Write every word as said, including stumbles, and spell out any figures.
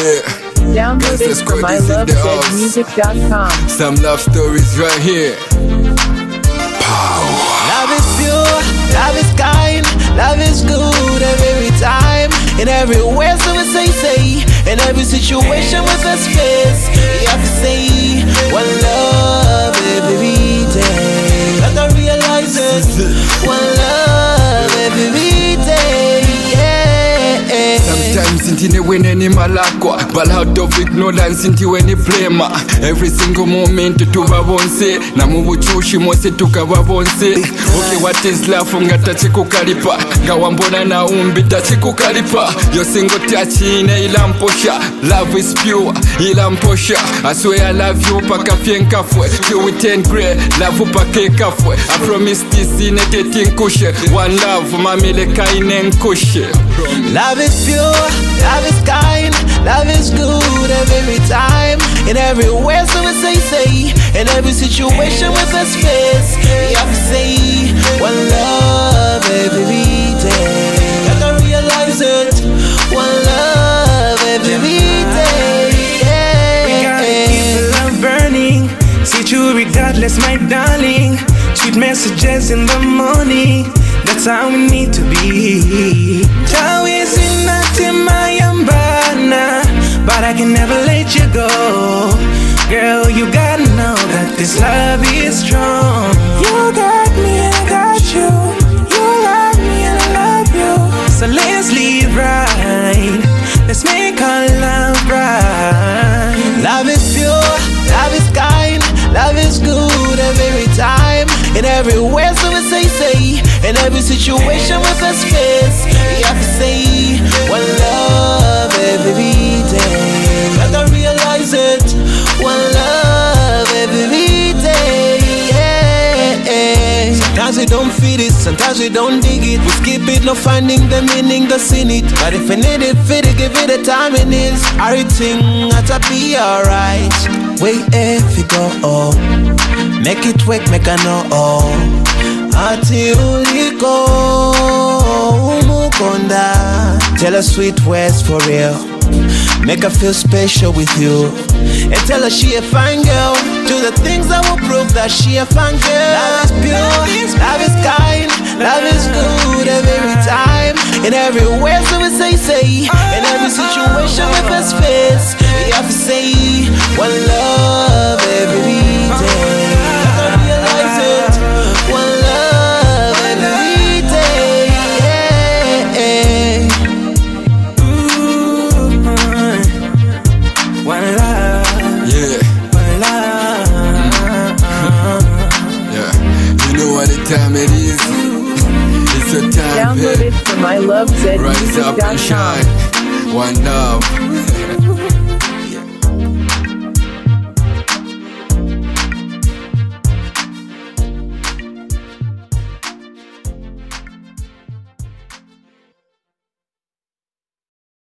Download it from my love zed music dot com. Some love stories right here. Pow. Love is pure, love is kind, love is good every time, in everywhere. So we say, say, in every situation with us face. You have to say one love every day. Like I realize it, one love every day. Yeah. Sometimes intine win any malakwa, but out of ignorance into any blame. Every single moment tuba bonse, na mubuchushi mose tukaba bonse. Okay, what is love? Ngata chikukalipa, gawambona na umbi tachikukalipa. Your single touch in ila mposha. Love is pure, ila mposha. I swear I love you paka fienkafwe. You with ten grey, love upake kafwe. I promise this in a dating kushe. One love, mamile kainen kushe. Love is pure, love is kind, love is good every time, in everywhere. So we say, say, in every situation with us face. You have to say one love every day. Like I realize it, one love every day. Yeah. We gotta keep the love burning, see you regardless, my darling. Sweet messages in the morning, that's how we need to be. Always in my ambana, but I can never let you go. Girl, you gotta know that this love is strong. You got me and I got you. You love me and I love you. So let's live right, let's make our love right. Love is pure, love is kind, love is good every time, in everywhere. So we say, say, in every situation with us face. You have to say one love every day. Like I realize it, one love every day. Yeah. Sometimes we don't feel it, sometimes we don't dig it. We skip it, not finding the meaning that's in it. But if we need it, fit it, give it the time it is. Everything has to be alright. Wait if you go, oh, make it work, make I know, oh. Until you go, Mukonda. Tell her sweet words for real, make her feel special with you. And tell her she a fine girl, do the things that will prove that she a fine girl. Love is pure, love is kind, love is good every time, in everywhere. So we say, say, in every situation with us face. You have to say one love every day. Like I realize it, one love every day. Yeah. Ooh, one love. Yeah. One love. Yeah. You know what the time it is? It's your time. Download Hey. it from my love zed Rise music up dot and com. shine. One love.